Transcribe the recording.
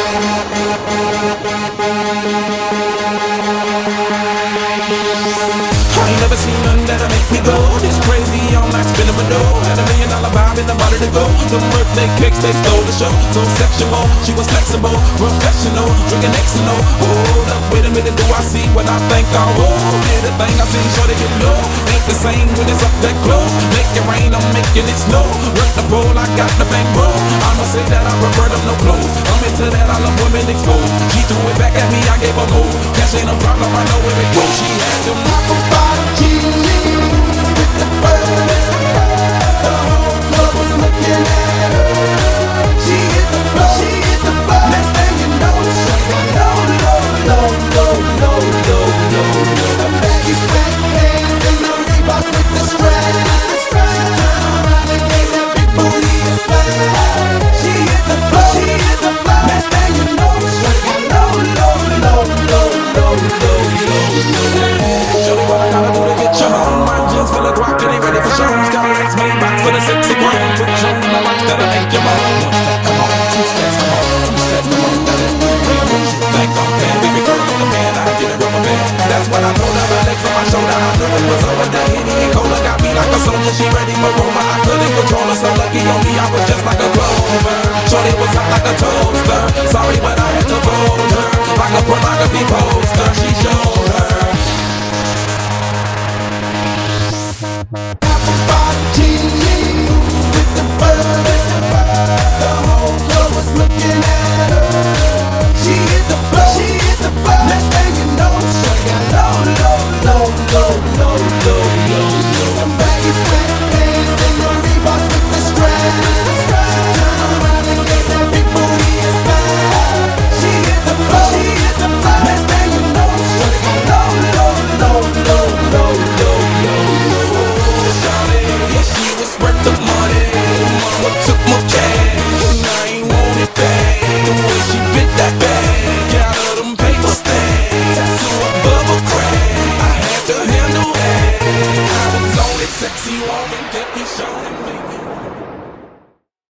I ain't never seen nothing that'll make me go this crazy all night spinning my dough. Had $1 million vibe in the body to go. The birthday cakes, they stole the show. So sexual, she was flexible, professional, drinking Xano. Hold up, wait a minute, do I see what I think I hold? Yeah, the thing I seen, sure they get low. Ain't the same when it's up that close. Make it rain, I'm making it snow. Work the pole, I got the bankroll. I'ma say that I prefer them no clothes. I'm into that, I love women exposed. She threw it back at me, I gave her more. Cash ain't a problem, I know where it goes. She had to knock 'em by with the bird. The whole club was looking at her. She hit the floor, she hit the floor. Next thing you know, she got low. The baggy sweatpants and the Reeboks with the straps. She turned around and gave that big booty a slap. She hit the floor, next thing you know, she got low. Shorty, what I gotta do to get you home? My jeans full of guac and they ready for shows. Got a nice main box for the sexy grown. Put you on my watch that'll make you moan. One step, come on, two steps, come on, three steps, come on. That is real shit. Think I'm bad, baby girl, I'm the man. I get a rubber band. That's what I told her. My legs on my shoulder, I knew it was over. That Henny and Cola got me like a soldier. She ready for Roma. I couldn't control her, so lucky on me, I was just like a clover. Shorty was hot like a toaster. Sorry, but I had to fold her like a pornography poster. She showed her. Apple bottom jeans with the bird. The whole club was looking at her. She hit the floor. Next thing you know, she got low. The baggy sweatpants and the Reeboks with the straps. Turn around and gave that big booty a slap. She hit the floor. Next thing you know, she got low. Shawty, yeah, she was worth the money. Mama took my cash, and I ain't want it back. The way she bit that bag, got her them paper stacks, tattoo a bubble crack. I had to handle that. I was on it, sexy woman, kept me showing me.